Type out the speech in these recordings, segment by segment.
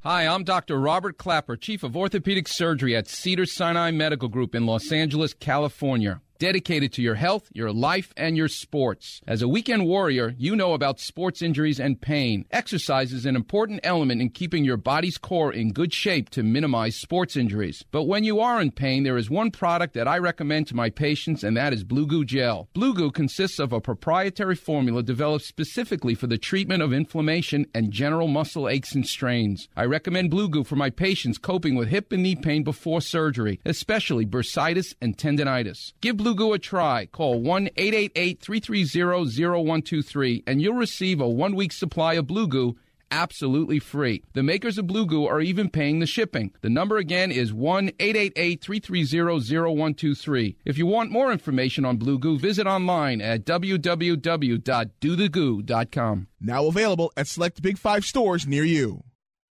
Hi, I'm Dr. Robert Clapper, Chief of Orthopedic Surgery at Cedars-Sinai Medical Group in Los Angeles, California. Dedicated to your health, your life, and your sports. As a weekend warrior, you know about sports injuries and pain. Exercise is an important element in keeping your body's core in good shape to minimize sports injuries. But when you are in pain, there is one product that I recommend to my patients, and that is Blue Goo Gel. Blue Goo consists of a proprietary formula developed specifically for the treatment of inflammation and general muscle aches and strains. I recommend Blue Goo for my patients coping with hip and knee pain before surgery, especially bursitis and tendinitis. Give Blue Goo a try. Call 1-888-330-0123 and you'll receive a 1-week supply of Blue Goo absolutely free. The makers of Blue Goo are even paying the shipping. The number again is 1-888-330-0123. If you want more information on Blue Goo, visit online at www.dothegoo.com. Now available at select Big 5 stores near you.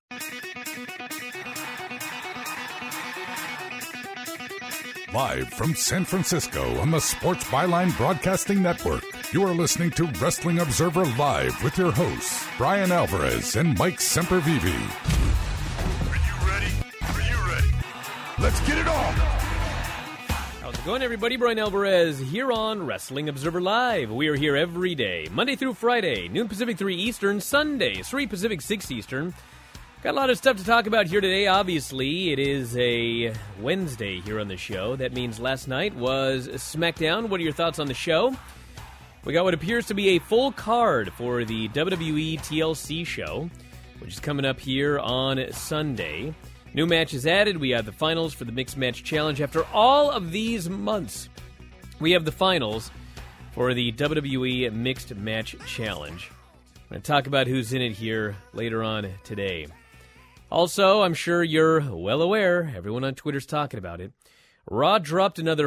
Live from San Francisco on the Sports Byline Broadcasting Network, you are listening to Wrestling Observer Live with your hosts, Brian Alvarez and Mike Sempervive. Are you ready? Are you ready? Let's get it on! How's it going, everybody? Brian Alvarez here on Wrestling Observer Live. We are here every day, Monday through Friday, noon Pacific, 3 Eastern, Sundays, 3 Pacific, 6 Eastern. Got a lot of stuff to talk about here today. Obviously, it is a Wednesday here on the show. That means last night was SmackDown. What are your thoughts on the show? We got what appears to be a full card for the WWE TLC show, which is coming up here on Sunday. New matches added. We have the finals for the Mixed Match Challenge. After all of these months, we have the finals for the WWE Mixed Match Challenge. I'm going to talk about who's in it here later on today. Also, I'm sure you're well aware, everyone on Twitter's talking about it, Raw dropped another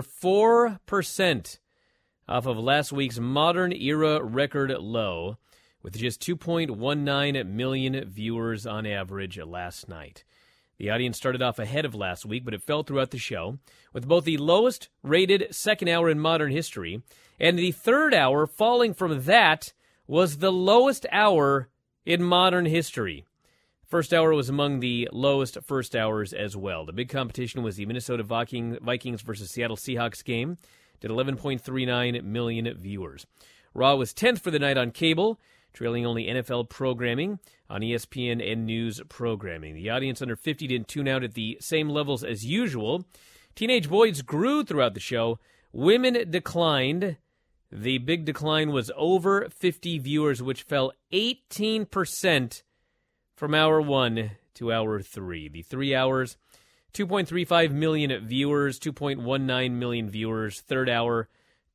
4% off of last week's Modern Era record low, with just 2.19 million viewers on average last night. The audience started off ahead of last week, but it fell throughout the show, with both the lowest rated second hour in modern history, and the third hour falling from that was the lowest hour in modern history. First hour was among the lowest first hours as well. The big competition was the Minnesota Vikings versus Seattle Seahawks game. Did 11.39 million viewers. Raw was 10th for the night on cable, trailing only NFL programming on ESPN and news programming. The audience under 50 didn't tune out at the same levels as usual. Teenage boys grew throughout the show. Women declined. The big decline was over 50 viewers, which fell 18% from hour 1 to hour 3. The 3 hours, 2.35 million viewers, 2.19 million viewers. Third hour,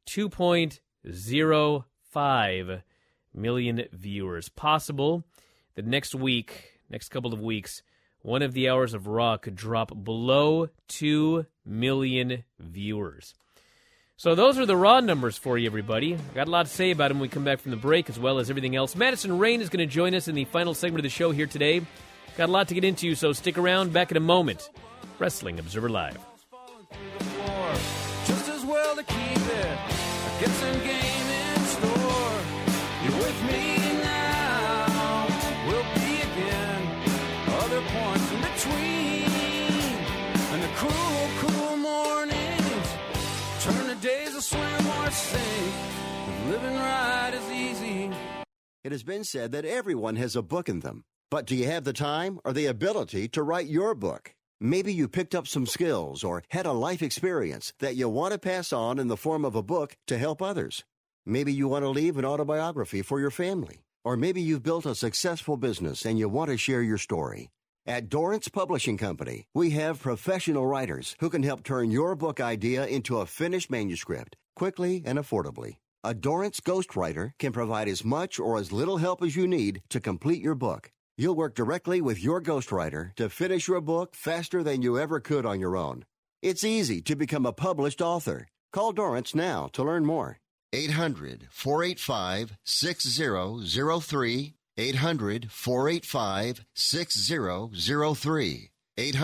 2.05 million viewers. Possible that next couple of weeks, one of the hours of Raw could drop below 2 million viewers. So those are the Raw numbers for you, everybody. Got a lot to say about them when we come back from the break, as well as everything else. Madison Rain is going to join us in the final segment of the show here today. Got a lot to get into, so stick around. Back in a moment. Wrestling Observer Live. Just as well to keep it. Get some game in store. You're with me now. We'll be again. Other points in between. And the cool mornings turn the days of swim or sink. Living right is easy. It has been said that everyone has a book in them. But do you have the time or the ability to write your book? Maybe you picked up some skills or had a life experience that you want to pass on in the form of a book to help others. Maybe you want to leave an autobiography for your family. Or maybe you've built a successful business and you want to share your story. At Dorrance Publishing Company, we have professional writers who can help turn your book idea into a finished manuscript quickly and affordably. A Dorrance ghostwriter can provide as much or as little help as you need to complete your book. You'll work directly with your ghostwriter to finish your book faster than you ever could on your own. It's easy to become a published author. Call Dorrance now to learn more. 800-485-6003. 800-485-6003.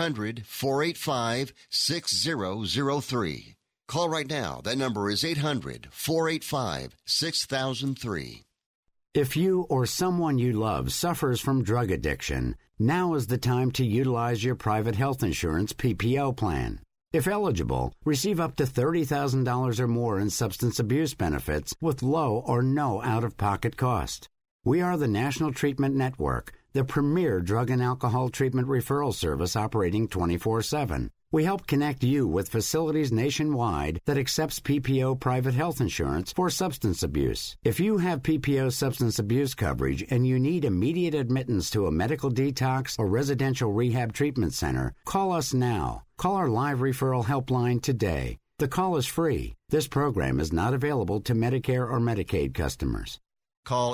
800-485-6003. Call right now. That number is 800-485-6003. If you or someone you love suffers from drug addiction, now is the time to utilize your private health insurance PPO plan. If eligible, receive up to $30,000 or more in substance abuse benefits with low or no out-of-pocket cost. We are the National Treatment Network, the premier drug and alcohol treatment referral service operating 24/7. We help connect you with facilities nationwide that accepts PPO private health insurance for substance abuse. If you have PPO substance abuse coverage and you need immediate admittance to a medical detox or residential rehab treatment center, call us now. Call our live referral helpline today. The call is free. This program is not available to Medicare or Medicaid customers. Call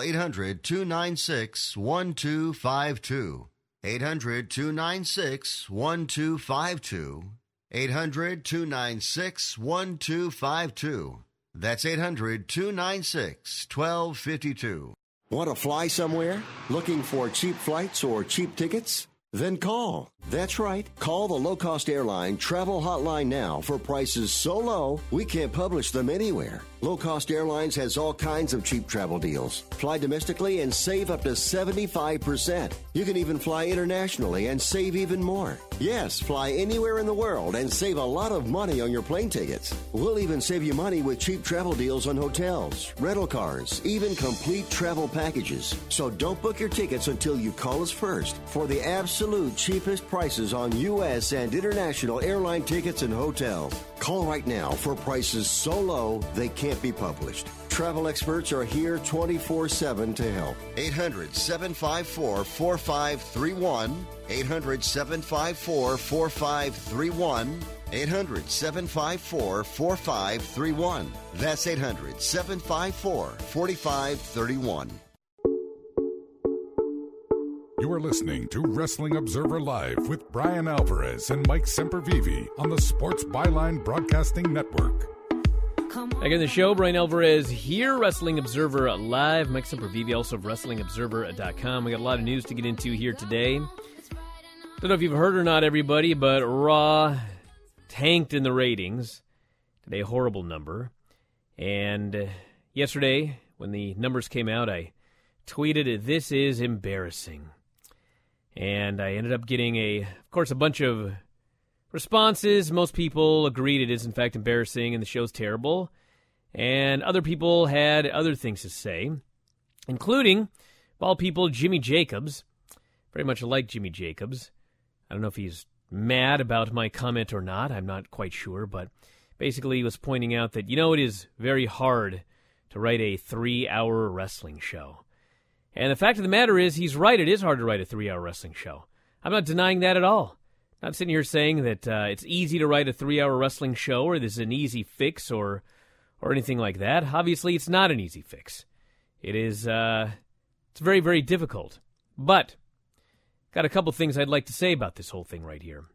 800-296-1252. 800-296-1252. 800-296-1252. That's 800-296-1252. Want to fly somewhere? Looking for cheap flights or cheap tickets? Then call. That's right. Call the low-cost airline travel hotline now for prices so low we can't publish them anywhere. Low Cost Airlines has all kinds of cheap travel deals. Fly domestically and save up to 75%. You can even fly internationally and save even more. Yes, fly anywhere in the world and save a lot of money on your plane tickets. We'll even save you money with cheap travel deals on hotels, rental cars, even complete travel packages. So don't book your tickets until you call us first for the absolute cheapest prices on U.S. and international airline tickets and hotels. Call right now for prices so low they can't be published. Travel experts are here 24/7 to help. 800-754-4531. 800-754-4531. 800-754-4531. That's 800-754-4531. You are listening to Wrestling Observer Live with Brian Alvarez and Mike Sempervive on the Sports Byline Broadcasting Network. Back in the show, Brian Alvarez here, Wrestling Observer Live. Mike Sempervive, also of WrestlingObserver.com. We got a lot of news to get into here today. Don't know if you've heard or not, everybody, but Raw tanked in the ratings. Today, a horrible number. And yesterday, when the numbers came out, I tweeted, "This is embarrassing." And I ended up getting, of course, a bunch of responses. Most people agreed it is, in fact, embarrassing and the show's terrible. And other people had other things to say, including, of all people, Jimmy Jacobs. Very much like Jimmy Jacobs. I don't know if he's mad about my comment or not. I'm not quite sure. But basically he was pointing out that, it is very hard to write a 3-hour wrestling show. And the fact of the matter is, he's right. It is hard to write a 3-hour wrestling show. I'm not denying that at all. I'm not sitting here saying that it's easy to write a 3-hour wrestling show or this is an easy fix or anything like that. Obviously, it's not an easy fix. It is, it's very, very difficult. But got a couple things I'd like to say about this whole thing right here.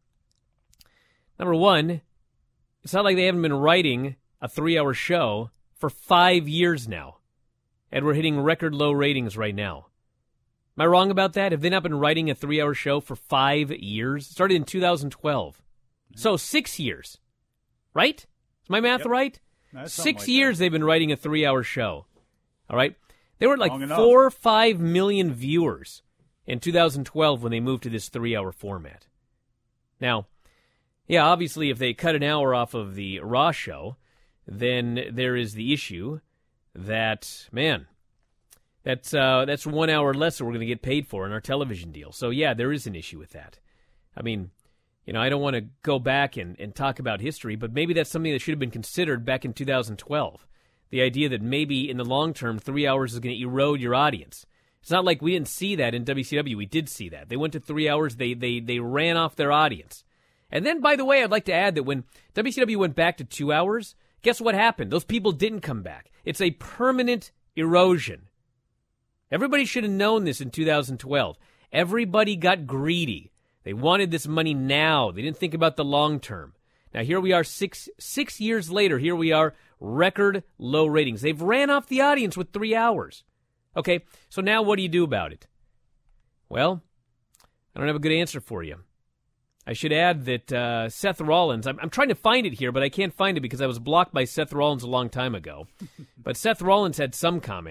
Number one, it's not like they haven't been writing a 3-hour show for 5 years now. And we're hitting record low ratings right now. Am I wrong about that? Have they not been writing a 3-hour show for 5 years? It started in 2012. So 6 years. Right? Is my math right? 6 years they've been writing a 3-hour show. All right? They were like 4 or 5 million viewers in 2012 when they moved to this 3-hour format. Now, yeah, obviously if they cut an hour off of the Raw show, then there is the issue that, man, that's 1 hour less that we're going to get paid for in our television deal. So, yeah, there is an issue with that. I mean, I don't want to go back and talk about history, but maybe that's something that should have been considered back in 2012. The idea that maybe in the long term, 3 hours is going to erode your audience. It's not like we didn't see that in WCW. We did see that. They went to 3 hours. They ran off their audience. And then, by the way, I'd like to add that when WCW went back to 2 hours, guess what happened? Those people didn't come back. It's a permanent erosion. Everybody should have known this in 2012. Everybody got greedy. They wanted this money now. They didn't think about the long term. Now, here we are 6 years later. Here we are, record low ratings. They've ran off the audience with 3 hours. Okay, so now what do you do about it? Well, I don't have a good answer for you. I should add that Seth Rollins, I'm trying to find it here, but I can't find it because I was blocked by Seth Rollins a long time ago. But Seth Rollins had some comment.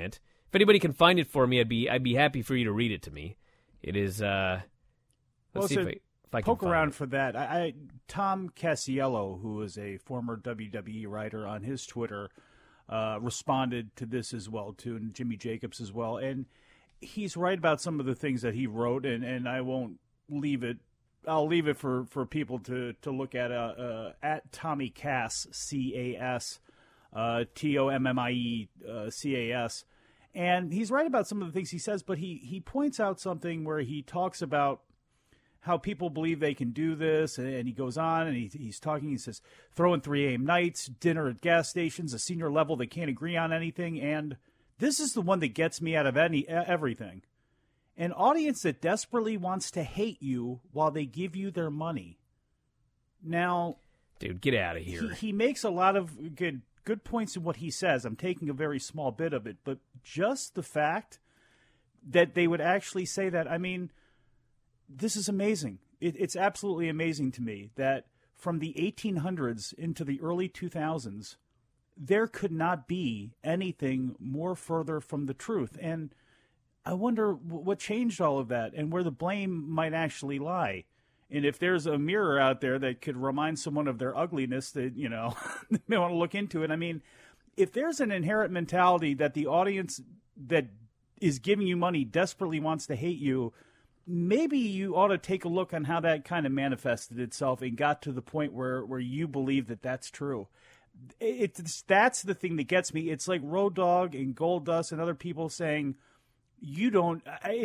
If anybody can find it for me, I'd be happy for you to read it to me. It is. Let's see if I can poke find around it. for that. Tom Casiello, who is a former WWE writer, on his Twitter responded to this as well too, and Jimmy Jacobs as well. And he's right about some of the things that he wrote, and I won't leave it. I'll leave it for people to look at Tommy Cass, C-A-S, Tommie C-A-S. And he's right about some of the things he says, but he points out something where he talks about how people believe they can do this, and he goes on, and he's talking, he says, throwing 3 a.m. nights, dinner at gas stations, a senior level, they can't agree on anything, and this is the one that gets me out of everything. An audience that desperately wants to hate you while they give you their money. Now, dude, get out of here. He makes a lot of good points in what he says. I'm taking a very small bit of it, but just the fact that they would actually say that, I mean, this is amazing. It's absolutely amazing to me that from the 1800s into the early 2000s, there could not be anything more further from the truth. And I wonder what changed all of that and where the blame might actually lie. And if there's a mirror out there that could remind someone of their ugliness, that, you know, they may want to look into it. I mean, if there's an inherent mentality that the audience that is giving you money desperately wants to hate you, maybe you ought to take a look on how that kind of manifested itself and got to the point where you believe that that's true. That's the thing that gets me. It's like Road Dogg and Goldust and other people saying, you don't,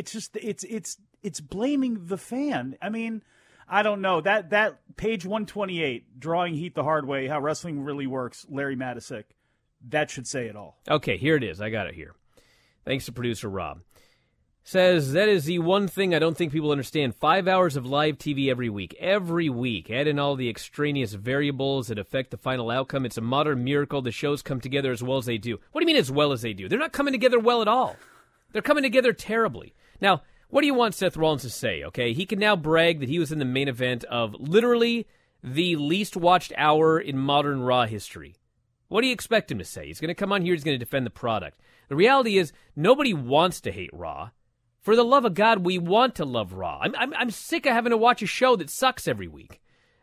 it's blaming the fan. I mean, I don't know. That page 128, Drawing Heat the Hard Way, How Wrestling Really Works, Larry Matisick, that should say it all. Okay, here it is. I got it here. Thanks to producer Rob. Says, that is the one thing I don't think people understand. 5 hours of live TV every week. Every week. Add in all the extraneous variables that affect the final outcome. It's a modern miracle the shows come together as well as they do. What do you mean as well as they do? They're not coming together well at all. They're coming together terribly. Now, what do you want Seth Rollins to say, okay? He can now brag that he was in the main event of literally the least watched hour in modern Raw history. What do you expect him to say? He's going to come on here, he's going to defend the product. The reality is, nobody wants to hate Raw. For the love of God, we want to love Raw. I'm sick of having to watch a show that sucks every week.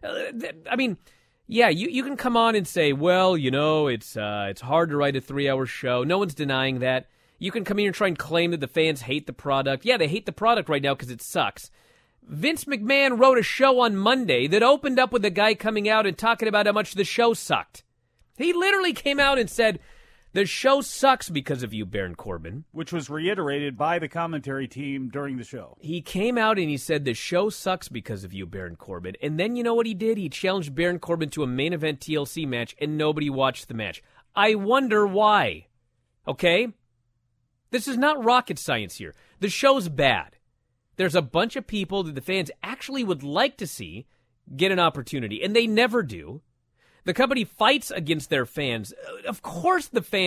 I mean, yeah, you can come on and say, well, you know, it's hard to write a 3-hour show. No one's denying that. You can come here and try and claim that the fans hate the product. Yeah, they hate the product right now because it sucks. Vince McMahon wrote a show on Monday that opened up with a guy coming out and talking about how much the show sucked. He literally came out and said, the show sucks because of you, Baron Corbin. Which was reiterated by the commentary team during the show. He came out and he said, the show sucks because of you, Baron Corbin. And then you know what he did? He challenged Baron Corbin to a main event TLC match, and nobody watched the match. I wonder why. Okay? This is not rocket science here. The show's bad. There's a bunch of people that the fans actually would like to see get an opportunity, and they never do. The company fights against their fans. Of course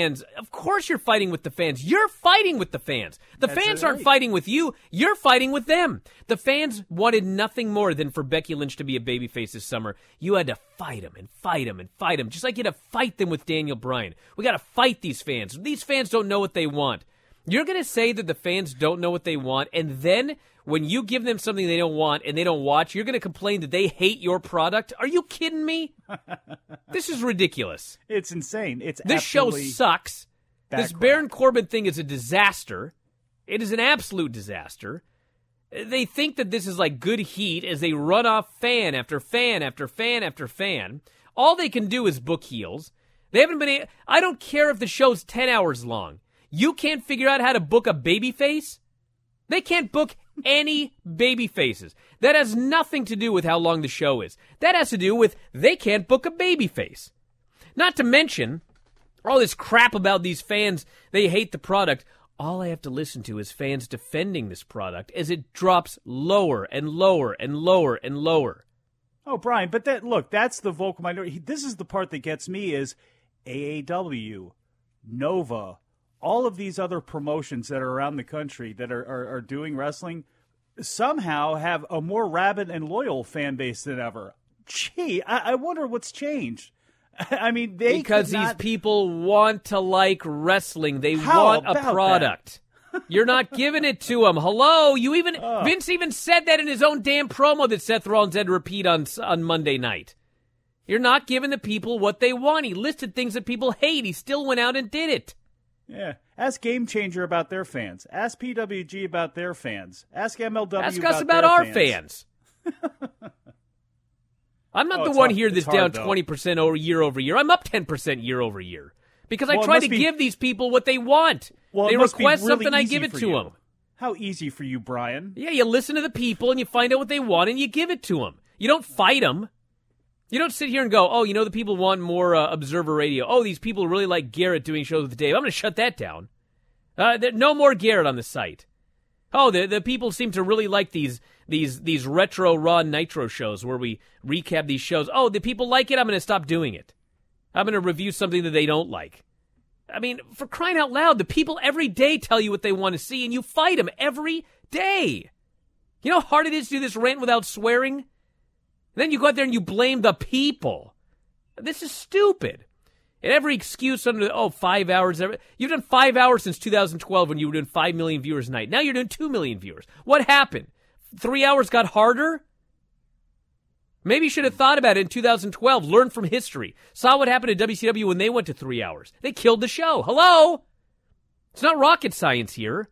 you're fighting with the fans. You're fighting with the fans. The fans aren't fighting with you. You're fighting with them. The fans wanted nothing more than for Becky Lynch to be a babyface this summer. You had to fight them and fight them and fight them, just like you had to fight them with Daniel Bryan. We got to fight these fans. These fans don't know what they want. You're going to say that the fans don't know what they want, and then when you give them something they don't want and they don't watch, you're going to complain that they hate your product? Are you kidding me? This is ridiculous. It's insane. This show sucks. This Baron Corbin thing is a disaster. It is an absolute disaster. They think that this is like good heat as they run off fan after fan after fan after fan. All they can do is book heels. They haven't been. I don't care if the show's 10 hours long. You can't figure out how to book a babyface? They can't book any baby faces. That has nothing to do with how long the show is. That has to do with they can't book a baby face. Not to mention all this crap about these fans, they hate the product. All I have to listen to is fans defending this product as it drops lower and lower and lower and lower. Oh, Brian, but that's the vocal minority. This is the part that gets me is AAW, Nova, all of these other promotions that are around the country that are doing wrestling somehow have a more rabid and loyal fan base than ever. Gee, I wonder what's changed. I mean, because these people want to like wrestling. They want a product. You're not giving it to them. Hello, Vince even said that in his own damn promo that Seth Rollins had to repeat on Monday night. You're not giving the people what they want. He listed things that people hate. He still went out and did it. Yeah. Ask Game Changer about their fans. Ask PWG about their fans. Ask MLW Ask us about our fans. I'm not the one here that's down 20% year over year. I'm up 10% year over year. Because I try to give these people what they want. Well, they request something, I give it to them. How easy for you, Brian? Yeah, you listen to the people and you find out what they want and you give it to them. You don't fight them. You don't sit here and go, oh, the people want more Observer Radio. Oh, these people really like Garrett doing shows with Dave. I'm going to shut that down. No more Garrett on the site. Oh, the people seem to really like these retro Raw Nitro shows where we recap these shows. Oh, the people like it. I'm going to stop doing it. I'm going to review something that they don't like. I mean, for crying out loud, the people every day tell you what they want to see, and you fight them every day. You know how hard it is to do this rant without swearing? And then you go out there and you blame the people. This is stupid. And every excuse under 5 hours. You've done 5 hours since 2012 when you were doing 5 million viewers a night. Now you're doing 2 million viewers. What happened? 3 hours got harder? Maybe you should have thought about it in 2012, learned from history, saw what happened at WCW when they went to 3 hours. They killed the show. Hello? It's not rocket science here.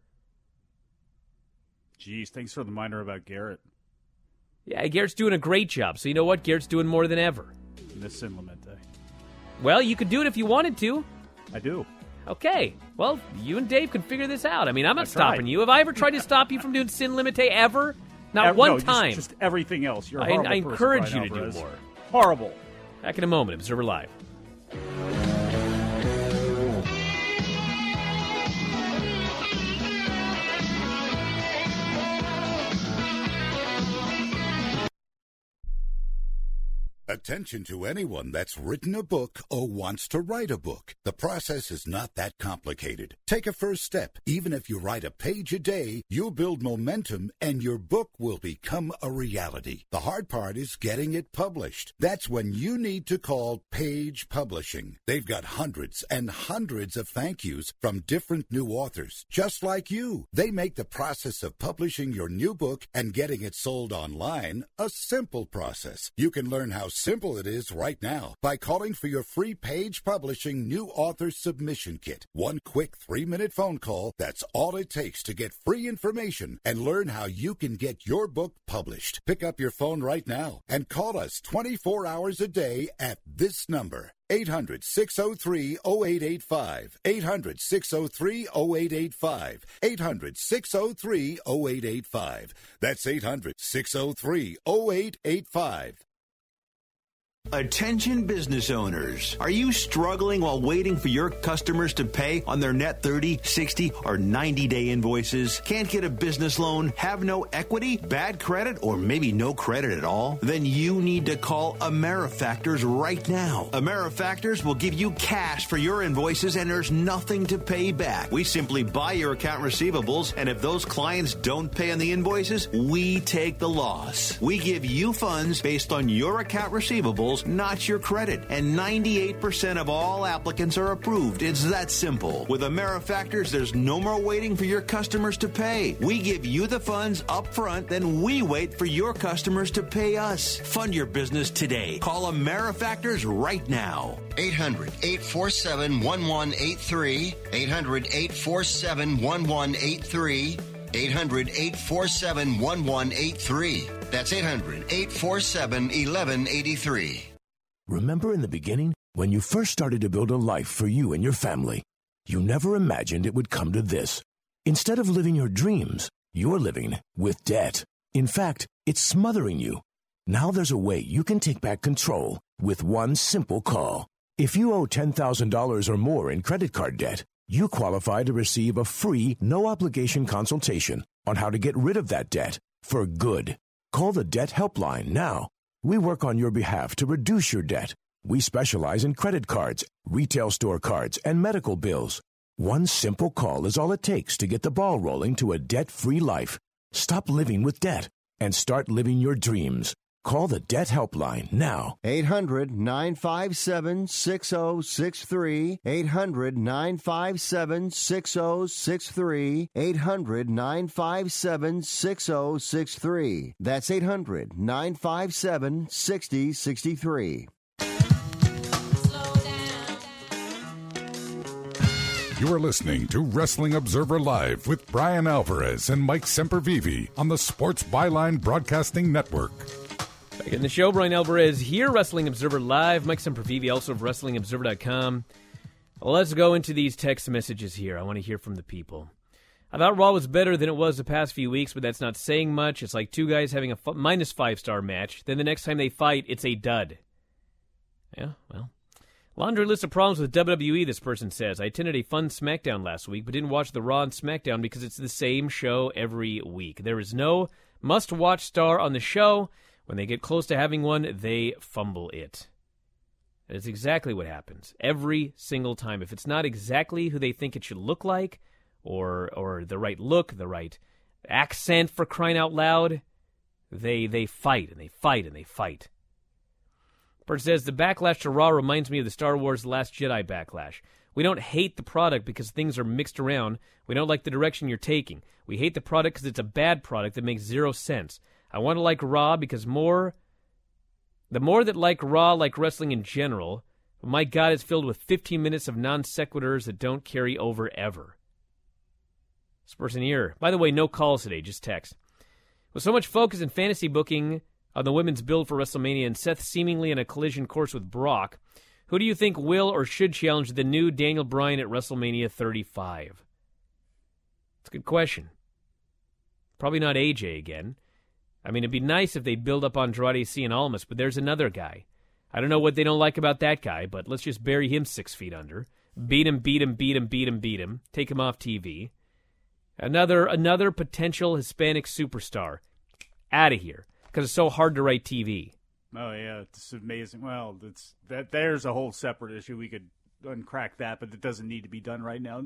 Jeez, thanks for the reminder about Garrett. Yeah, Garrett's doing a great job. So you know what? Garrett's doing more than ever. Miss Sin Lamente. Well, you could do it if you wanted to. I do. Okay. Well, you and Dave can figure this out. I mean, I'm not stopping you. Have I ever tried to stop you from doing Sin Limite ever? Not one time. Just everything else. You're a horrible I encourage person, you to Alvarez. do more. Horrible. Back in a moment. Observer Live. Attention to anyone that's written a book or wants to write a book. The process is not that complicated. Take a first step. Even if you write a page a day, you'll build momentum and your book will become a reality. The hard part is getting it published. That's when you need to call Page Publishing. They've got hundreds and hundreds of thank yous from different new authors, just like you. They make the process of publishing your new book and getting it sold online a simple process. You can learn how simple it is right now by calling for your free Page Publishing New Author Submission Kit. One quick 3-minute phone call, that's all it takes to get free information and learn how you can get your book published. Pick up your phone right now and call us 24 hours a day at this number. 800-603-0885. 800-603-0885. 800-603-0885. That's 800-603-0885. Attention business owners. Are you struggling while waiting for your customers to pay on their net 30, 60, or 90-day invoices? Can't get a business loan? Have no equity? Bad credit? Or maybe no credit at all? Then you need to call AmeriFactors right now. AmeriFactors will give you cash for your invoices and there's nothing to pay back. We simply buy your account receivables, and if those clients don't pay on the invoices, we take the loss. We give you funds based on your account receivables, not your credit. And 98% of all applicants are approved. It's that simple. With AmeriFactors, there's no more waiting for your customers to pay. We give you the funds up front, then we wait for your customers to pay us. Fund your business today. Call AmeriFactors right now. 800-847-1183. 800-847-1183. 800-847-1183. That's 800-847-1183. Remember in the beginning, when you first started to build a life for you and your family, you never imagined it would come to this. Instead of living your dreams, you're living with debt. In fact, it's smothering you. Now there's a way you can take back control with one simple call. If you owe $10,000 or more in credit card debt, you qualify to receive a free, no-obligation consultation on how to get rid of that debt for good. Call the Debt Helpline now. We work on your behalf to reduce your debt. We specialize in credit cards, retail store cards, and medical bills. One simple call is all it takes to get the ball rolling to a debt-free life. Stop living with debt and start living your dreams. Call the Debt Helpline now. 800-957-6063. 800-957-6063. 800-957-6063. That's 800-957-6063. You are listening to Wrestling Observer Live with Brian Alvarez and Mike Sempervive on the Sports Byline Broadcasting Network. Back in the show, Brian Alvarez here, Wrestling Observer Live. Mike Sempervive, also of WrestlingObserver.com. Let's go into these text messages here. I want to hear from the people. I thought Raw was better than it was the past few weeks, but that's not saying much. It's like two guys having a minus 5-star match. Then the next time they fight, it's a dud. Yeah, well. Laundry list of problems with WWE, this person says. I attended a fun SmackDown last week, but didn't watch the Raw and SmackDown because it's the same show every week. There is no must-watch star on the show. When they get close to having one, they fumble it. That is exactly what happens every single time. If it's not exactly who they think it should look like, or the right look, the right accent, for crying out loud, they fight and they fight and they fight. Bert says, the backlash to Raw reminds me of the Star Wars The Last Jedi backlash. We don't hate the product because things are mixed around. We don't like the direction you're taking. We hate the product because it's a bad product that makes zero sense. I want to like Raw because the more that like Raw like wrestling in general, my God, it's filled with 15 minutes of non sequiturs that don't carry over ever. This person here, by the way, no calls today, just text. With so much focus in fantasy booking on the women's build for WrestleMania and Seth seemingly in a collision course with Brock, who do you think will or should challenge the new Daniel Bryan at WrestleMania 35? It's a good question. Probably not AJ again. I mean, it'd be nice if they'd build up Andrade Cien Almas, but there's another guy. I don't know what they don't like about that guy, but let's just bury him 6 feet under. Beat him. Take him off TV. Another potential Hispanic superstar. Out of here, because it's so hard to write TV. Oh, yeah, it's amazing. Well, there's a whole separate issue. We could uncrack that, but it doesn't need to be done right now.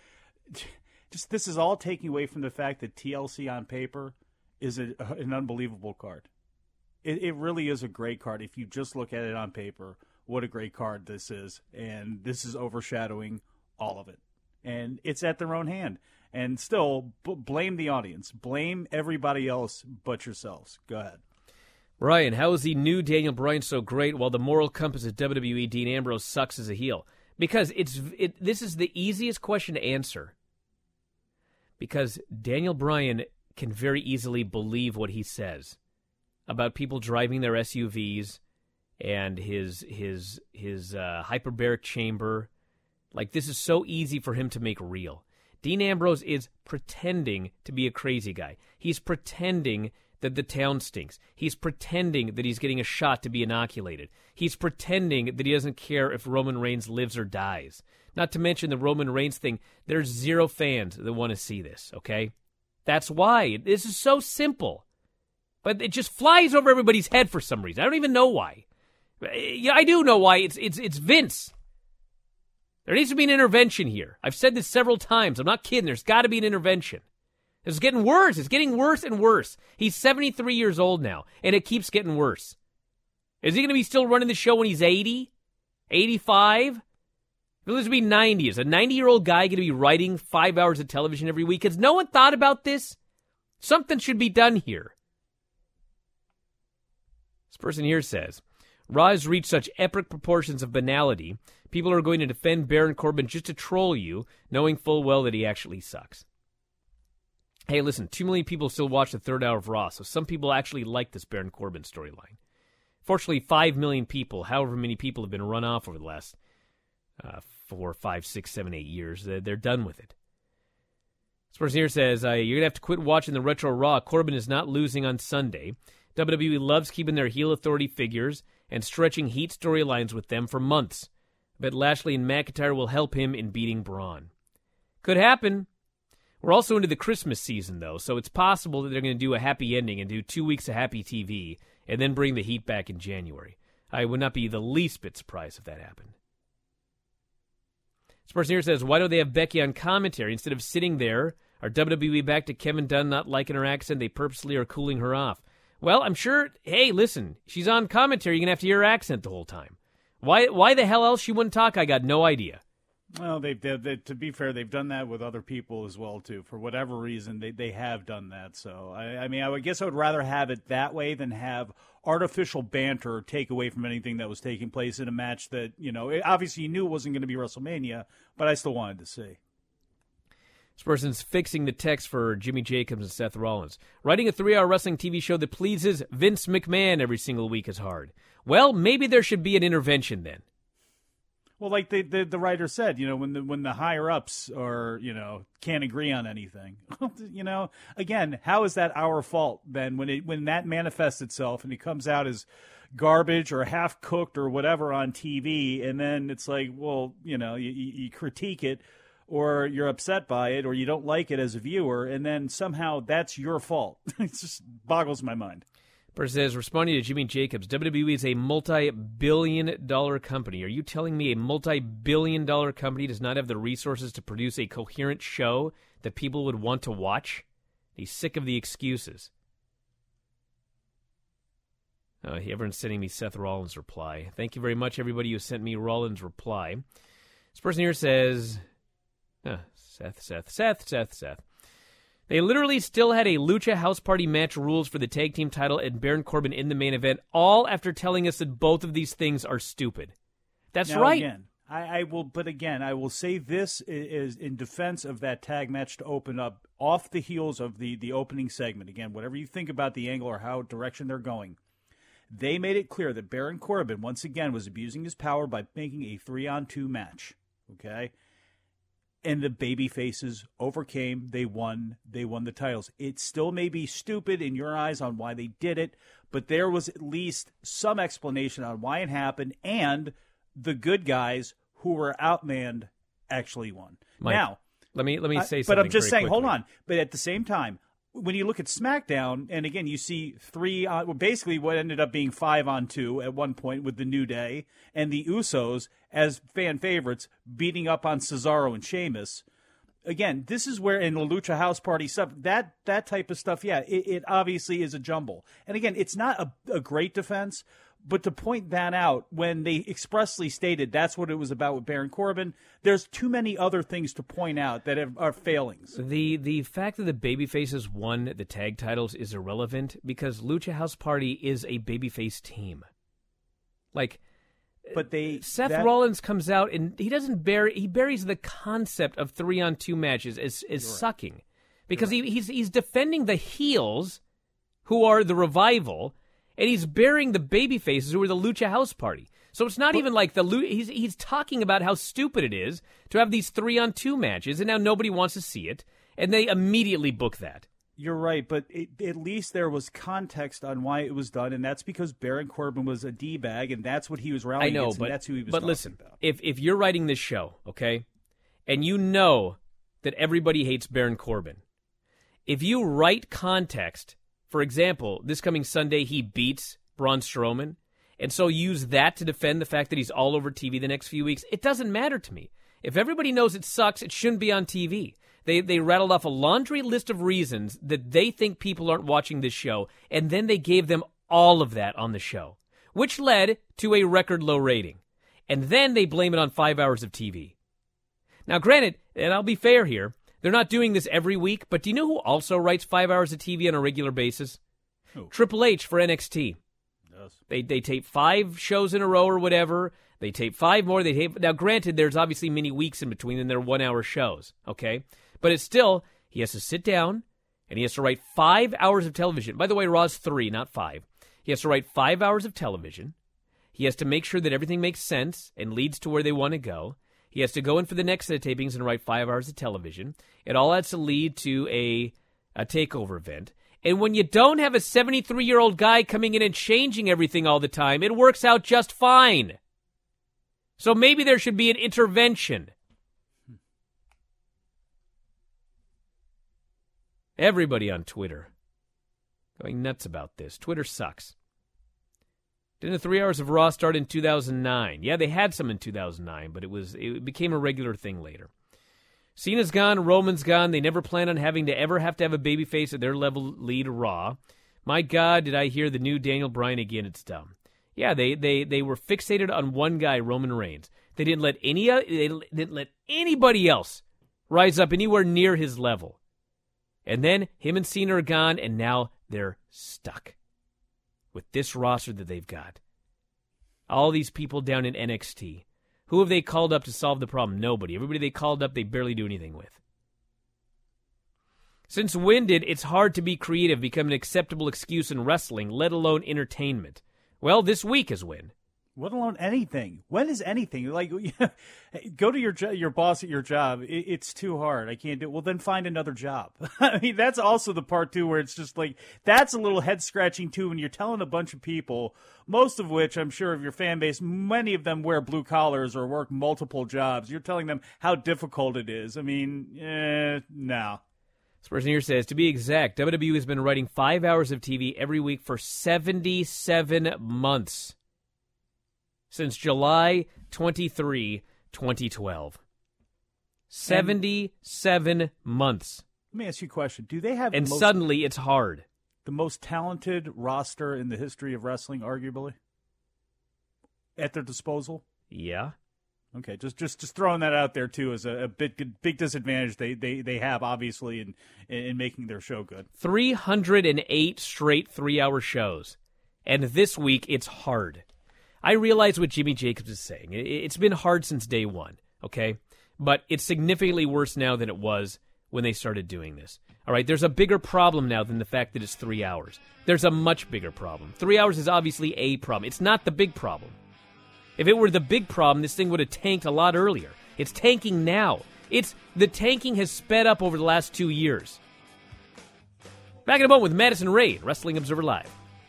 Just this is all taking away from the fact that TLC on paper is an unbelievable card. It really is a great card. If you just look at it on paper, what a great card this is. And this is overshadowing all of it. And it's at their own hand. And still, blame the audience. Blame everybody else but yourselves. Go ahead. Ryan, how is the new Daniel Bryan so great while the moral compass of WWE Dean Ambrose sucks as a heel? Because this is the easiest question to answer. Because Daniel Bryan can very easily believe what he says about people driving their SUVs and his hyperbaric chamber. Like, this is so easy for him to make real. Dean Ambrose is pretending to be a crazy guy. He's pretending that the town stinks. He's pretending that he's getting a shot to be inoculated. He's pretending that he doesn't care if Roman Reigns lives or dies. Not to mention the Roman Reigns thing. There's zero fans that want to see this, okay? That's why. This is so simple. But it just flies over everybody's head for some reason. I don't even know why. Yeah, I do know why. It's Vince. There needs to be an intervention here. I've said this several times. I'm not kidding. There's got to be an intervention. It's getting worse. It's getting worse and worse. He's 73 years old now, and it keeps getting worse. Is he going to be still running the show when he's 80? 85? He'll just be 90. Is a 90-year-old guy going to be writing 5 hours of television every week? Has no one thought about this? Something should be done here. This person here says, Raw has reached such epic proportions of banality, people are going to defend Baron Corbin just to troll you, knowing full well that he actually sucks. Hey, listen, 2 million people still watch the third hour of Raw, so some people actually like this Baron Corbin storyline. Fortunately, 5 million people, however many people have been run off over the last 4, 5, 6, 7, 8 years, they're done with it. This person here says, you're going to have to quit watching the Retro Raw. Corbin is not losing on Sunday. WWE loves keeping their heel authority figures and stretching heat storylines with them for months. I bet Lashley and McIntyre will help him in beating Braun. Could happen. We're also into the Christmas season, though, so it's possible that they're going to do a happy ending and do 2 weeks of happy TV and then bring the heat back in January. I would not be the least bit surprised if that happened. This person here says, why don't they have Becky on commentary instead of sitting there? Are WWE back to Kevin Dunn not liking her accent? They purposely are cooling her off. Well, I'm sure, hey, listen, she's on commentary. You're going to have to hear her accent the whole time. Why the hell else she wouldn't talk, I got no idea. Well, they to be fair, they've done that with other people as well, too. For whatever reason, they have done that. So, I mean, I guess I would rather have it that way than have artificial banter take away from anything that was taking place in a match that, obviously you knew it wasn't going to be WrestleMania, but I still wanted to see. This person's fixing the text for Jimmy Jacobs and Seth Rollins. Writing a 3-hour wrestling TV show that pleases Vince McMahon every single week is hard. Well, maybe there should be an intervention then. Well, like the writer said, when the higher ups can't agree on anything, again, how is that our fault then when that manifests itself and it comes out as garbage or half cooked or whatever on TV, and then it's like, well, you critique it or you're upset by it or you don't like it as a viewer, and then somehow that's your fault. It just boggles my mind. Person says, responding to Jimmy Jacobs, WWE is a multi-billion-dollar company. Are you telling me a multi-billion-dollar company does not have the resources to produce a coherent show that people would want to watch? He's sick of the excuses. Everyone's sending me Seth Rollins' reply. Thank you very much, everybody who sent me Rollins' reply. This person here says, Seth. They literally still had a Lucha House Party match rules for the tag team title and Baron Corbin in the main event, all after telling us that both of these things are stupid. That's now, right. Again, I will say this is in defense of that tag match to open up off the heels of the opening segment. Again, whatever you think about the angle or how direction they're going, they made it clear that Baron Corbin, once again, was abusing his power by making a 3-on-2 match. Okay? And the baby faces overcame. They won the titles. It still may be stupid in your eyes on why they did it, but there was at least some explanation on why it happened, and the good guys who were outmanned actually won. Mike, now, let me say something. But I'm just saying, quickly. hold on. But at the same time, when you look at SmackDown, and again, you see basically what ended up being 5-on-2 at one point with the New Day and the Usos as fan favorites beating up on Cesaro and Sheamus. Again, this is where in the Lucha House Party stuff, that type of stuff, it obviously is a jumble. And again, it's not a great defense, but to point that out when they expressly stated that's what it was about with Baron Corbin, there's too many other things to point out that are failings. The fact that the babyfaces won the tag titles is irrelevant because Lucha House Party is a babyface team. But Seth Rollins comes out and he buries the concept of 3-on-2 matches as sucking because he's defending the heels who are the Revival. And he's burying the babyfaces who are the Lucha House Party. So it's not even like he's talking about how stupid it is to have these 3-on-2 matches, and now nobody wants to see it, and they immediately book that. You're right, but at least there was context on why it was done, and that's because Baron Corbin was a D-bag, and that's what he was rallying against, and that's who he was talking listen, about. If you're writing this show, okay, and you know that everybody hates Baron Corbin, if you write context. For example, this coming Sunday, he beats Braun Strowman, and so use that to defend the fact that he's all over TV the next few weeks. It doesn't matter to me. If everybody knows it sucks, it shouldn't be on TV. They rattled off a laundry list of reasons that they think people aren't watching this show, and then they gave them all of that on the show, which led to a record low rating. And then they blame it on 5 hours of TV. Now, granted, and I'll be fair here, they're not doing this every week, but do you know who also writes 5 hours of TV on a regular basis? Who? Triple H for NXT. Yes. They tape 5 shows in a row or whatever. They tape 5 more. Now, granted, there's obviously many weeks in between, and they're 1-hour shows, okay? But it's still, he has to sit down, and he has to write 5 hours of television. By the way, Raw's 3, not 5. He has to write 5 hours of television. He has to make sure that everything makes sense and leads to where they want to go. He has to go in for the next set of tapings and write 5 hours of television. It all has to lead to a takeover event. And when you don't have a 73-year-old guy coming in and changing everything all the time, it works out just fine. So maybe there should be an intervention. Everybody on Twitter going nuts about this. Twitter sucks. Didn't the 3 hours of Raw start in 2009? Yeah, they had some in 2009, but it became a regular thing later. Cena's gone, Roman's gone. They never plan on having to have a babyface at their level lead Raw. My God, did I hear the new Daniel Bryan again? It's dumb. Yeah, they were fixated on one guy, Roman Reigns. They didn't let anybody else rise up anywhere near his level. And then him and Cena are gone, and now they're stuck with this roster that they've got. All these people down in NXT. Who have they called up to solve the problem? Nobody. Everybody they called up, they barely do anything with. Since when did "it's hard to be creative" become an acceptable excuse in wrestling, let alone entertainment? Well, this week is when. Let alone anything. When is anything? Like, go to your boss at your job. It's too hard. I can't do it. Well, then find another job. I mean, that's also the part, too, where it's just like, that's a little head-scratching, too, when you're telling a bunch of people, most of which, I'm sure, of your fan base, many of them wear blue collars or work multiple jobs. You're telling them how difficult it is. I mean, no. This person here says, to be exact, WWE has been writing 5 hours of TV every week for 77 months. Since July 23, 2012. 77 months. Let me ask you a question. Do they have... And suddenly it's hard. The most talented roster in the history of wrestling, arguably? At their disposal? Yeah. Okay, just throwing that out there, too, as a big disadvantage they have, obviously, in making their show good. 308 straight 3-hour shows. And this week, it's hard. I realize what Jimmy Jacobs is saying. It's been hard since day one, okay? But it's significantly worse now than it was when they started doing this. All right, there's a bigger problem now than the fact that it's 3 hours. There's a much bigger problem. 3 hours is obviously a problem. It's not the big problem. If it were the big problem, this thing would have tanked a lot earlier. It's tanking now. The tanking has sped up over the last 2 years. Back in a moment with Madison Rayde, Wrestling Observer Live.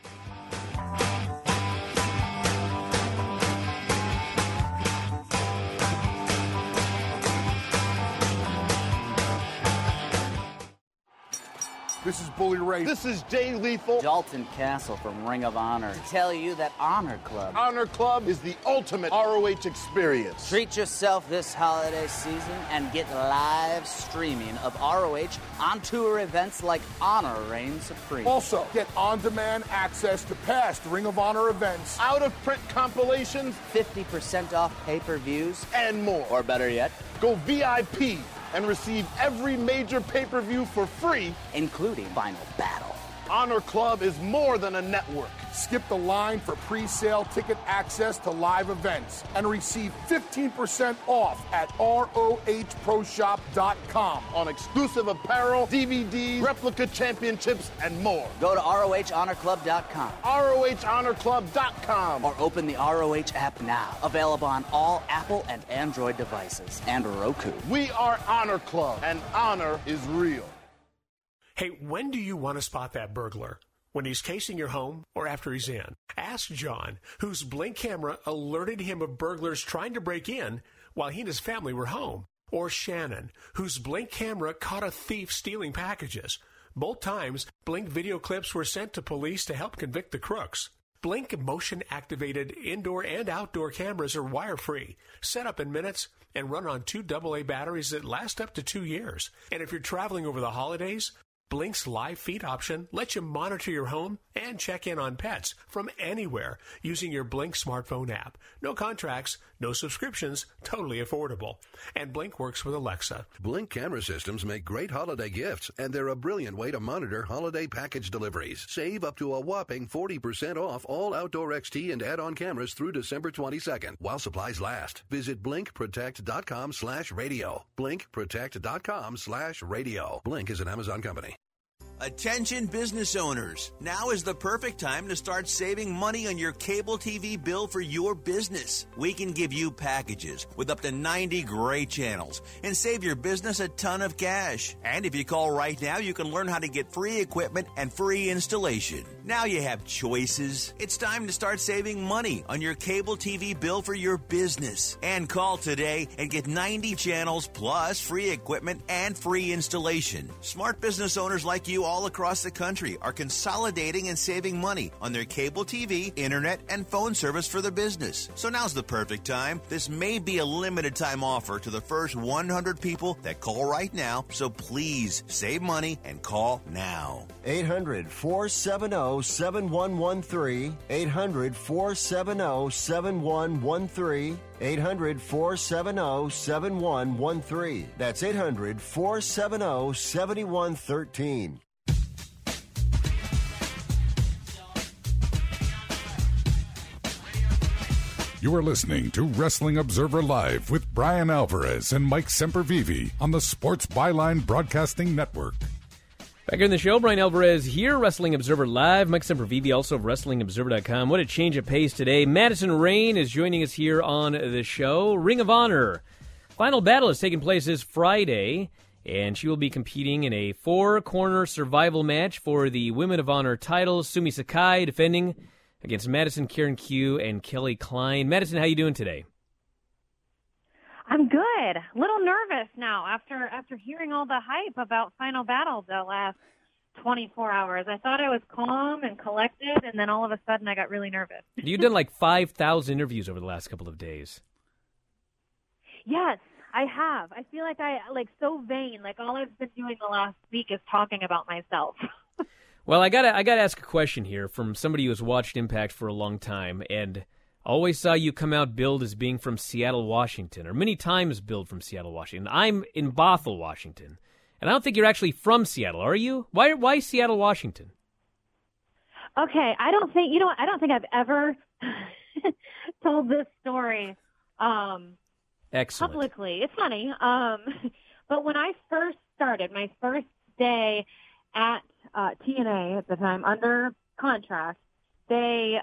This is Bully Ray. This is Jay Lethal. Dalton Castle from Ring of Honor. Tell you that Honor Club. Honor Club is the ultimate ROH experience. Treat yourself this holiday season and get live streaming of ROH on tour events like Honor Reigns Supreme. Also, get on-demand access to past Ring of Honor events, out-of-print compilations, 50% off pay-per-views, and more. Or better yet, go VIP and receive every major pay-per-view for free, including Final Battle. Honor Club is more than a network. Skip the line for pre-sale ticket access to live events and receive 15% off at ROHProshop.com on exclusive apparel, DVDs, replica championships, and more. Go to ROHHonorClub.com. ROHHonorClub.com. Or open the ROH app now. Available on all Apple and Android devices and Roku. We are Honor Club, and honor is real. Hey, when do you want to spot that burglar? When he's casing your home or after he's in? Ask John, whose Blink camera alerted him of burglars trying to break in while he and his family were home. Or Shannon, whose Blink camera caught a thief stealing packages. Both times, Blink video clips were sent to police to help convict the crooks. Blink motion-activated indoor and outdoor cameras are wire-free, set up in minutes, and run on 2 AA batteries that last up to 2 years. And if you're traveling over the holidays, Blink's live feed option lets you monitor your home and check in on pets from anywhere using your Blink smartphone app. No contracts, no subscriptions, totally affordable. And Blink works with Alexa. Blink camera systems make great holiday gifts, and they're a brilliant way to monitor holiday package deliveries. Save up to a whopping 40% off all outdoor XT and add-on cameras through December 22nd while supplies last. Visit blinkprotect.com/radio. blinkprotect.com/radio. Blink is an Amazon company. Attention business owners. Now is the perfect time to start saving money on your cable TV bill for your business. We can give you packages with up to 90 great channels and save your business a ton of cash. And if you call right now, you can learn how to get free equipment and free installation. Now you have choices. It's time to start saving money on your cable TV bill for your business. And call today and get 90 channels plus free equipment and free installation. Smart business owners like you all across the country are consolidating and saving money on their cable TV, internet, and phone service for their business. So now's the perfect time. This may be a limited time offer to the first 100 people that call right now. So please save money and call now. 800-470-7113. 800-470-7113. 800-470-7113. That's 800-470-7113. You are listening to Wrestling Observer Live with Brian Alvarez and Mike Sempervive on the Sports Byline Broadcasting Network. Back in the show, Brian Alvarez here, Wrestling Observer Live. Mike Sempervive, also of WrestlingObserver.com. What a change of pace today. Madison Rayne is joining us here on the show. Ring of Honor. Final battle is taking place this Friday, and she will be competing in a four-corner survival match for the Women of Honor titles. Sumi Sakai defending against Madison Karen Q and Kelly Klein. Madison, how you doing today? I'm good. A little nervous now after hearing all the hype about Final Battle the last 24 hours. I thought I was calm and collected, and then all of a sudden I got really nervous. You've done like 5,000 interviews over the last couple of days. Yes, I have. I feel like so vain. Like all I've been doing the last week is talking about myself. Well, I gotta ask a question here from somebody who has watched Impact for a long time, and always saw you come out billed as being from Seattle, Washington, or many times billed from Seattle, Washington. I'm in Bothell, Washington, and I don't think you're actually from Seattle, are you? Why Seattle, Washington? Okay, I don't think I've ever told this story Excellent. publicly. It's funny, but when I first started, my first day at TNA at the time under contract, they,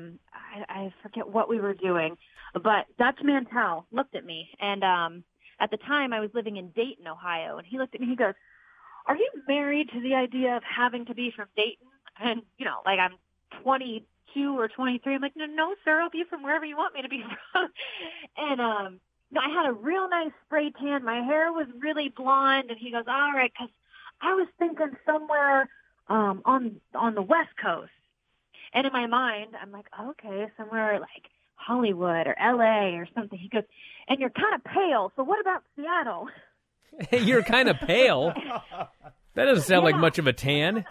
I forget what we were doing, but Dutch Mantell looked at me, and at the time I was living in Dayton, Ohio, and he looked at me, he goes, "Are you married to the idea of having to be from Dayton?" And, like I'm 22 or 23. I'm like, no, sir, I'll be from wherever you want me to be from. And I had a real nice spray tan. My hair was really blonde, and he goes, "All right," because I was thinking somewhere on the West Coast. And in my mind, I'm like, okay, somewhere like Hollywood or L.A. or something. He goes, "And you're kind of pale, so what about Seattle?" You're kind of pale? That doesn't sound like much of a tan.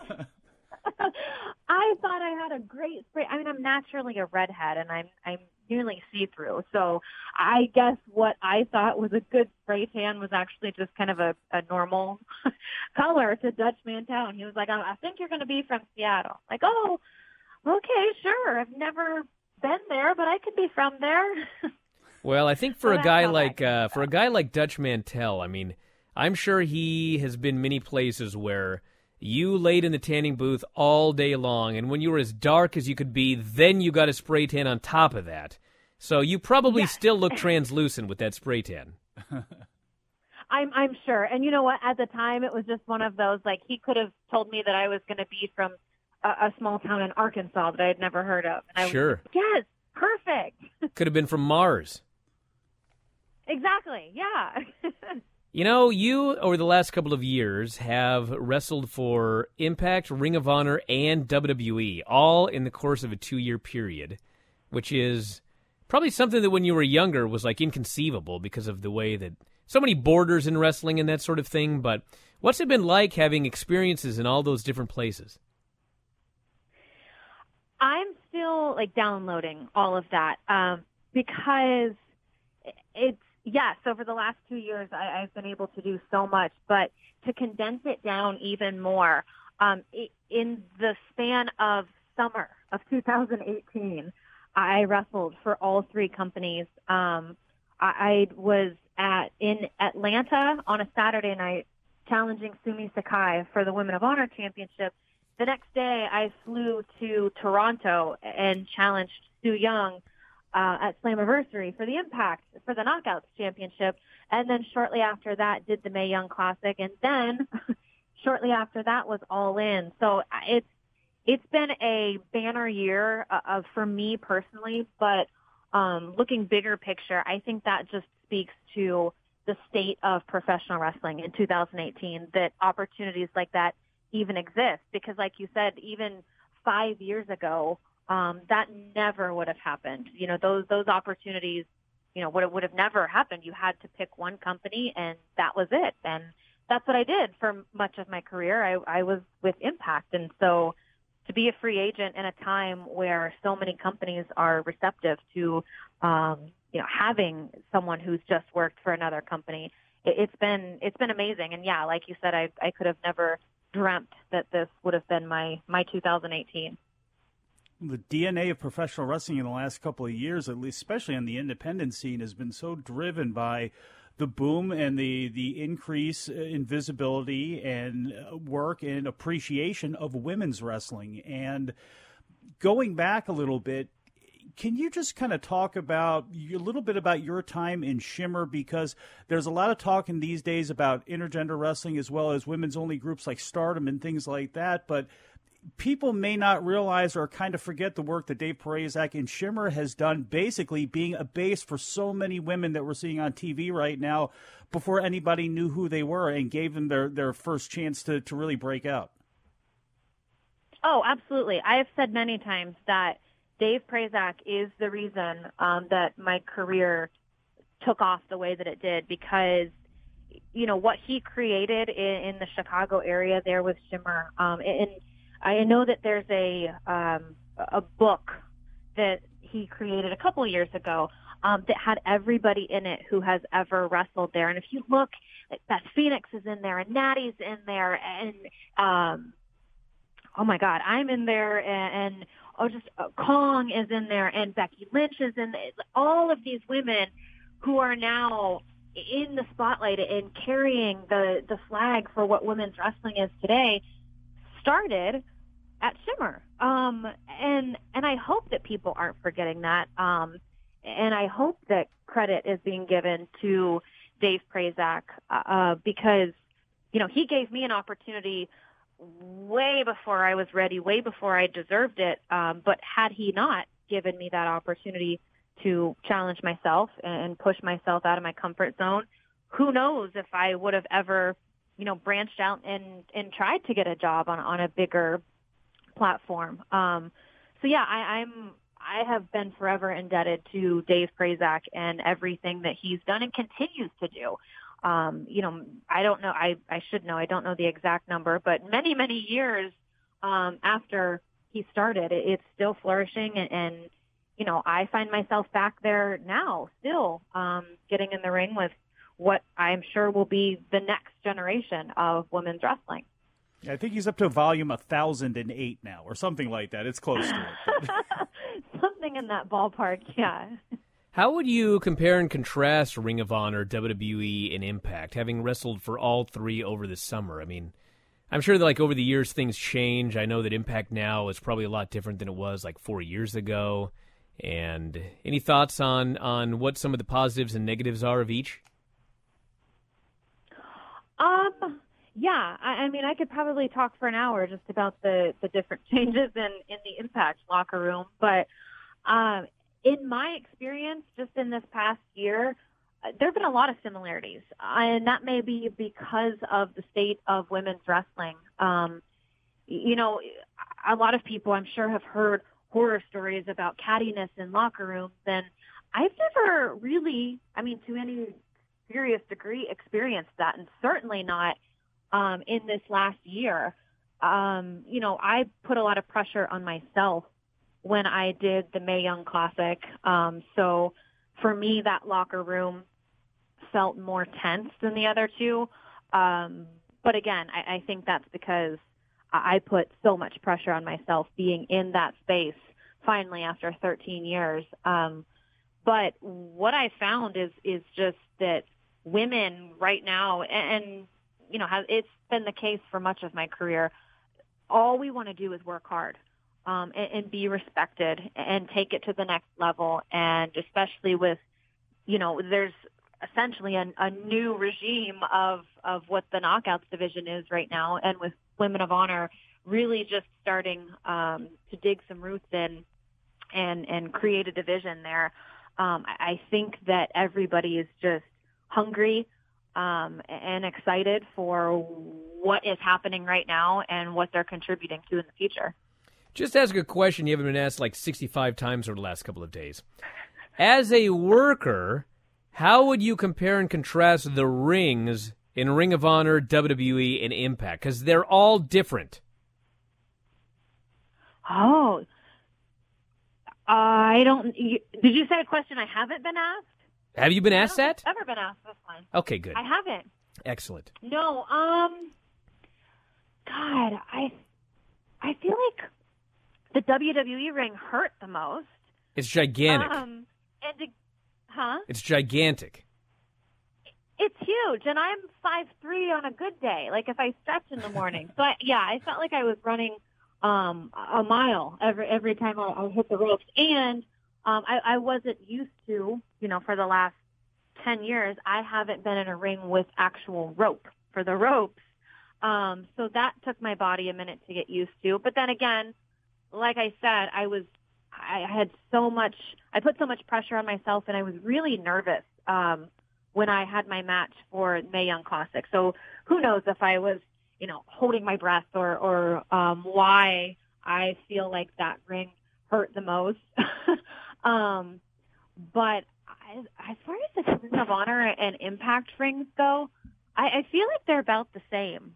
I thought I had a great spray. I mean, I'm naturally a redhead, and I'm nearly see-through. So I guess what I thought was a good spray tan was actually just kind of a normal color to Dutch Mantell. And he was like, "I think you're going to be from Seattle." Like, oh, okay, sure. I've never been there, but I could be from there. Well, I think for a guy like Dutch Mantell, I mean, I'm sure he has been many places where you laid in the tanning booth all day long, and when you were as dark as you could be, then you got a spray tan on top of that. So you probably still look translucent with that spray tan. I'm sure. And you know what? At the time, it was just one of those, like, he could have told me that I was going to be from a small town in Arkansas that I had never heard of. And I Sure. was like, yes, perfect. Could have been from Mars. Exactly, yeah. You, over the last couple of years, have wrestled for Impact, Ring of Honor, and WWE, all in the course of a 2-year period, which is probably something that when you were younger was like inconceivable because of the way that so many borders in wrestling and that sort of thing. But what's it been like having experiences in all those different places? I'm still downloading all of that because it's, yes, over the last 2 years I've been able to do so much, but to condense it down even more, in the span of summer of 2018, I wrestled for all three companies. I was in Atlanta on a Saturday night challenging Sumi Sakai for the Women of Honor Championship. The next day, I flew to Toronto and challenged Su Yung at Slammiversary for the Impact, for the Knockouts Championship. And then shortly after that, did the Mae Young Classic. And then shortly after that was All In. So it's been a banner year for me personally, but looking bigger picture, I think that just speaks to the state of professional wrestling in 2018, that opportunities like that even exist, because like you said, even 5 years ago, that never would have happened. You know, those opportunities, you know, would have never happened. You had to pick one company and that was it. And that's what I did for much of my career. I was with Impact. And so to be a free agent in a time where so many companies are receptive to, you know, having someone who's just worked for another company, it's been amazing. And yeah, like you said, I could have never dreamt that this would have been my 2018. The DNA of professional wrestling in the last couple of years, at least, especially on the independent scene, has been so driven by the boom and the increase in visibility and work and appreciation of women's wrestling. And going back a little bit, can you just kind of talk about a little bit about your time in Shimmer? Because there's a lot of talk in these days about intergender wrestling as well as women's only groups like Stardom and things like that. But people may not realize or kind of forget the work that Dave Prazak in Shimmer has done, basically being a base for so many women that we're seeing on TV right now before anybody knew who they were and gave them their first chance to really break out. Oh, absolutely. I have said many times that Dave Prazak is the reason that my career took off the way that it did, because, you know, what he created in the Chicago area there with Shimmer, and I know that there's a book that he created a couple of years ago that had everybody in it who has ever wrestled there. And if you look, like Beth Phoenix is in there, and Natty's in there, and oh my God, I'm in there, and Kong is in there, and Becky Lynch is in there. All of these women who are now in the spotlight and carrying the flag for what women's wrestling is today started at Shimmer. And I hope that people aren't forgetting that. And I hope that credit is being given to Dave Prazak, because, you know, he gave me an opportunity way before I was ready, way before I deserved it. But had he not given me that opportunity to challenge myself and push myself out of my comfort zone, who knows if I would have ever, you know, branched out and tried to get a job on a bigger platform. So yeah, I have been forever indebted to Dave Prazak and everything that he's done and continues to do. You know, I don't know, I should know, I don't know the exact number, but many, many years after he started, it's still flourishing. And, you know, I find myself back there now, still getting in the ring with what I'm sure will be the next generation of women's wrestling. I think he's up to volume 1008 now, or something like that. It's close to it. Something in that ballpark, yeah. How would you compare and contrast Ring of Honor, WWE, and Impact, having wrestled for all three over the summer? I mean, I'm sure that, like, over the years things change. I know that Impact now is probably a lot different than it was like 4 years ago. And any thoughts on what some of the positives and negatives are of each? Yeah, I mean, I could probably talk for an hour just about the different changes in the Impact locker room. But in my experience, just in this past year, there have been a lot of similarities. And that may be because of the state of women's wrestling. You know, a lot of people, I'm sure, have heard horror stories about cattiness in locker rooms. And I've never really, I mean, to any serious degree, experienced that, and certainly not in this last year. You know, I put a lot of pressure on myself when I did the Mae Young Classic. So for me, that locker room felt more tense than the other two. But again, I think that's because I put so much pressure on myself being in that space finally after 13 years. But what I found is just that women right now, and you know, it's been the case for much of my career, all we want to do is work hard and be respected and take it to the next level. And especially with, you know, there's essentially a new regime of what the Knockouts division is right now. And with Women of Honor really just starting to dig some roots in and create a division there, I think that everybody is just hungry and excited for what is happening right now and what they're contributing to in the future. Just ask a question you haven't been asked like 65 times over the last couple of days. As a worker, how would you compare and contrast the rings in Ring of Honor, WWE, and Impact? Because they're all different. Oh, I don't. Did you say a question I haven't been asked? Have you been asked that? I've never been asked this one. Okay, good. I haven't. Excellent. No. God, I feel like the WWE ring hurt the most. It's gigantic. It's gigantic. It's huge, and I'm 5'3" on a good day. Like if I stretch in the morning. So I felt like I was running a mile every time I hit the ropes, and I wasn't used to, for the last 10 years, I haven't been in a ring with actual rope for the ropes. So that took my body a minute to get used to. But then again, like I said, I put so much pressure on myself, and I was really nervous when I had my match for Mae Young Classic. So who knows if I was, holding my breath or why I feel like that ring hurt the most. But as far as the Ring of Honor and Impact rings go, I feel like they're about the same.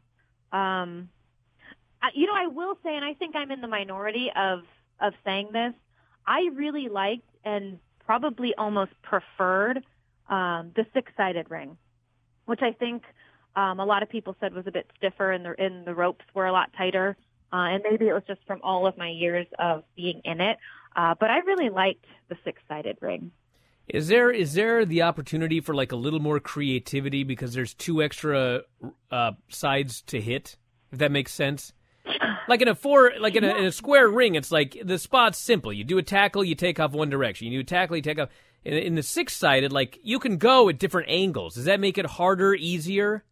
I will say, and I think I'm in the minority of saying this, I really liked and probably almost preferred the six-sided ring, which I think a lot of people said was a bit stiffer and the ropes were a lot tighter. And maybe it was just from all of my years of being in it. But I really liked the six-sided ring. Is there the opportunity for like a little more creativity because there's two extra sides to hit, if that makes sense? Like in a square ring, it's like the spot's simple. You do a tackle, you take off one direction. You do a tackle, you take off. In the six-sided, like you can go at different angles. Does that make it harder, easier?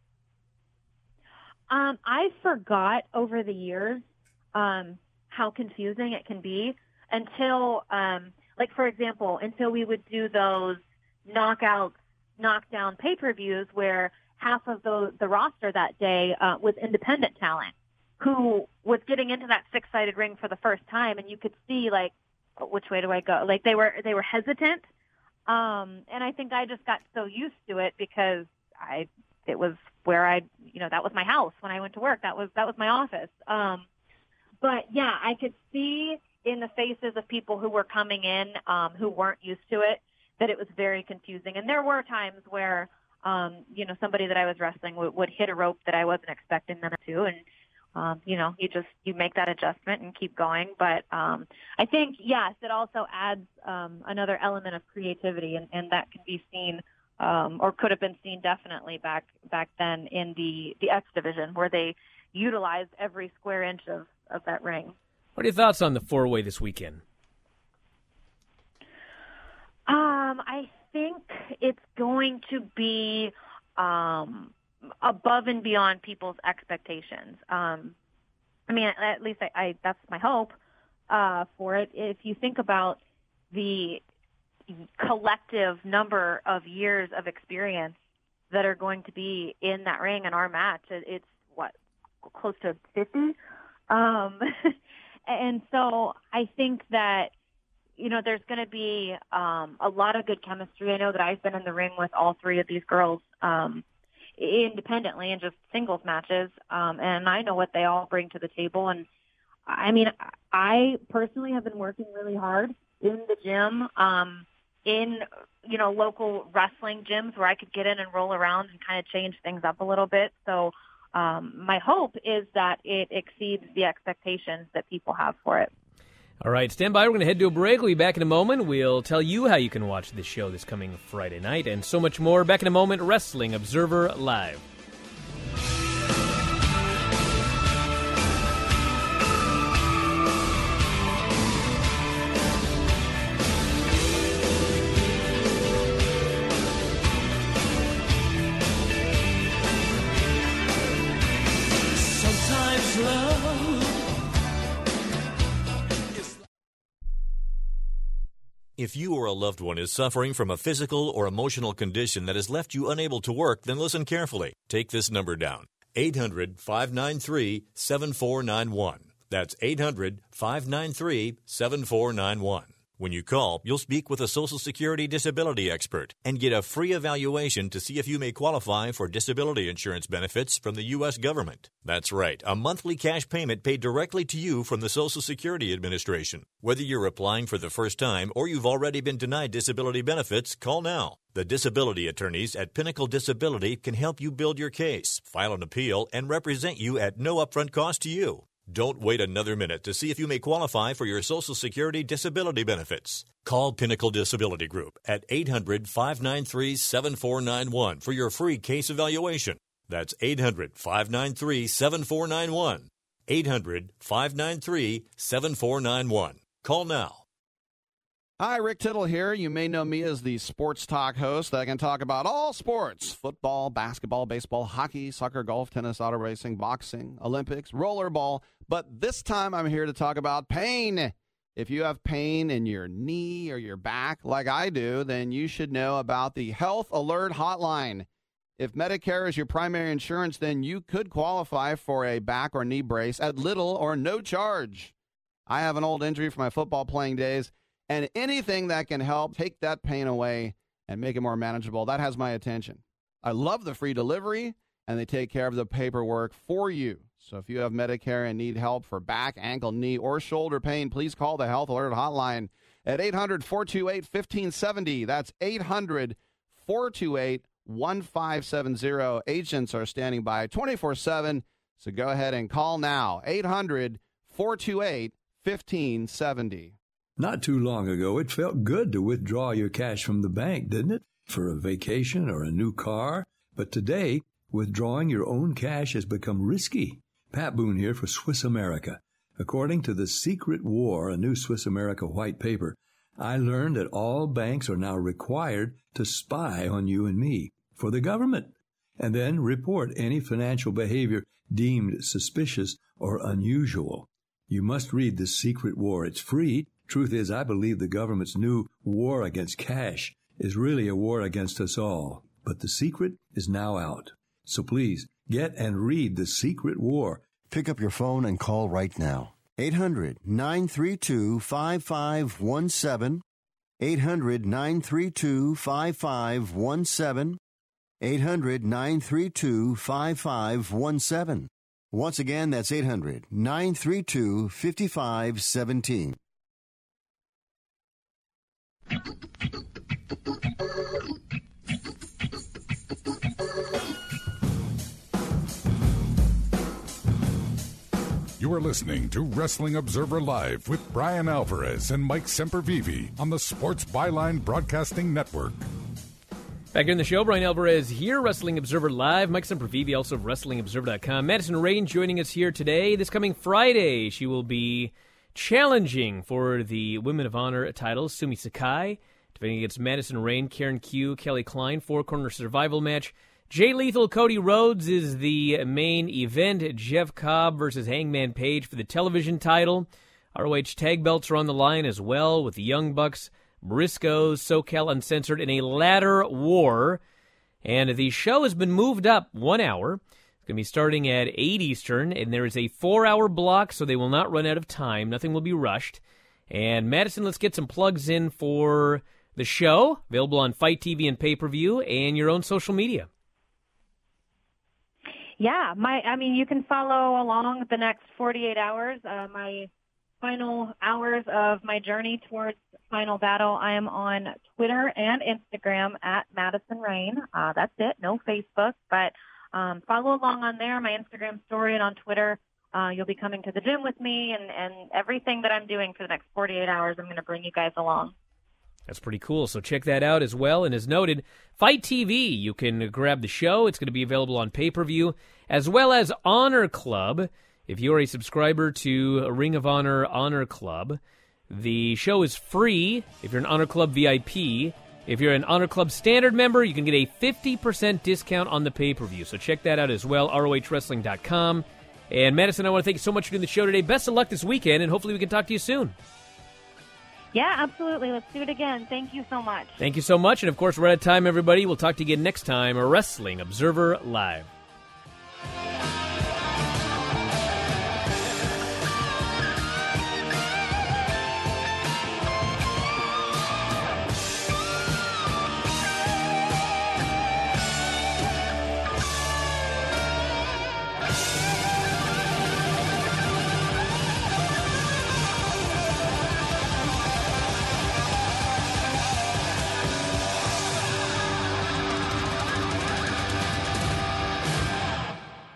I forgot over the years how confusing it can be until, for example, until we would do those knockdown pay-per-views where half of the roster that day was independent talent who was getting into that six-sided ring for the first time, and you could see, like, which way do I go? Like, they were hesitant, and I think I just got so used to it because it was where that was my house when I went to work. That was my office. But yeah, I could see in the faces of people who were coming in, who weren't used to it, that it was very confusing. And there were times where, somebody that I was wrestling would hit a rope that I wasn't expecting them to. And, you make that adjustment and keep going. But I think, yes, it also adds another element of creativity, and that can be seen or could have been seen definitely back then in the X division where they utilized every square inch of that ring. What are your thoughts on the four-way this weekend? I think it's going to be above and beyond people's expectations. At least that's my hope for it. If you think about the collective number of years of experience that are going to be in that ring in our match, it's close to 50. And so I think that, there's going to be a lot of good chemistry. I know that I've been in the ring with all three of these girls independently in just singles matches, and I know what they all bring to the table. And I personally have been working really hard in the gym, in local wrestling gyms where I could get in and roll around and kind of change things up a little bit. So my hope is that it exceeds the expectations that people have for it. All right, stand by. We're going to head to a break. We'll be back in a moment. We'll tell you how you can watch this show this coming Friday night and so much more. Back in a moment, Wrestling Observer Live. Sometimes love If you or a loved one is suffering from a physical or emotional condition that has left you unable to work, then listen carefully. Take this number down, 800-593-7491. That's 800-593-7491. When you call, you'll speak with a Social Security disability expert and get a free evaluation to see if you may qualify for disability insurance benefits from the U.S. government. That's right, a monthly cash payment paid directly to you from the Social Security Administration. Whether you're applying for the first time or you've already been denied disability benefits, call now. The disability attorneys at Pinnacle Disability can help you build your case, file an appeal, and represent you at no upfront cost to you. Don't wait another minute to see if you may qualify for your Social Security disability benefits. Call Pinnacle Disability Group at 800-593-7491 for your free case evaluation. That's 800-593-7491. 800-593-7491. Call now. Hi, Rick Tittle here. You may know me as the sports talk host that can talk about all sports: football, basketball, baseball, hockey, soccer, golf, tennis, auto racing, boxing, Olympics, rollerball. But this time I'm here to talk about pain. If you have pain in your knee or your back like I do, then you should know about the Health Alert Hotline. If Medicare is your primary insurance, then you could qualify for a back or knee brace at little or no charge. I have an old injury from my football playing days, and anything that can help take that pain away and make it more manageable, that has my attention. I love the free delivery, and they take care of the paperwork for you. So if you have Medicare and need help for back, ankle, knee, or shoulder pain, please call the Health Alert Hotline at 800-428-1570. That's 800-428-1570. Agents are standing by 24/7, so go ahead and call now. 800-428-1570. Not too long ago, it felt good to withdraw your cash from the bank, didn't it? For a vacation or a new car. But today, withdrawing your own cash has become risky. Pat Boone here for Swiss America. According to The Secret War, a new Swiss America white paper, I learned that all banks are now required to spy on you and me for the government, and then report any financial behavior deemed suspicious or unusual. You must read The Secret War. It's free. Truth is, I believe the government's new war against cash is really a war against us all. But the secret is now out. So please, get and read The Secret War. Pick up your phone and call right now. 800-932-5517. 800-932-5517. 800-932-5517. Once again, that's 800-932-5517. You are listening to Wrestling Observer Live with Brian Alvarez and Mike Sempervive on the Sports Byline Broadcasting Network. Back in the show, Brian Alvarez here, Wrestling Observer Live. Mike Sempervive, also of WrestlingObserver.com. Madison Rain joining us here today. This coming Friday, she will be challenging for the Women of Honor title, Sumi Sakai, defending against Madison Rain, Karen Q, Kelly Klein, four-corner survival match. Jay Lethal, Cody Rhodes is the main event. Jeff Cobb versus Hangman Page for the television title. ROH tag belts are on the line as well with the Young Bucks, Briscoes, SoCal Uncensored in a ladder war. And the show has been moved up 1 hour. It's going to be starting at 8 Eastern, and there is a 4-hour block, so they will not run out of time. Nothing will be rushed. And Madison, let's get some plugs in for the show, available on Fight TV and pay-per-view, and your own social media. Yeah, you can follow along the next 48 hours, my final hours of my journey towards Final Battle. I am on Twitter and Instagram at Madison Rain. That's it, no Facebook, but follow along on there, my Instagram story, and on Twitter. You'll be coming to the gym with me, and everything that I'm doing for the next 48 hours, I'm going to bring you guys along. That's pretty cool. So check that out as well. And as noted, Fight TV, you can grab the show. It's going to be available on pay-per-view, as well as Honor Club. If you're a subscriber to Ring of Honor Honor Club, the show is free if you're an Honor Club VIP. If you're an Honor Club Standard member, you can get a 50% discount on the pay-per-view. So check that out as well, ROHWrestling.com. And Madison, I want to thank you so much for doing the show today. Best of luck this weekend, and hopefully we can talk to you soon. Yeah, absolutely. Let's do it again. Thank you so much. Thank you so much. And, of course, we're out of time, everybody. We'll talk to you again next time. Wrestling Observer Live.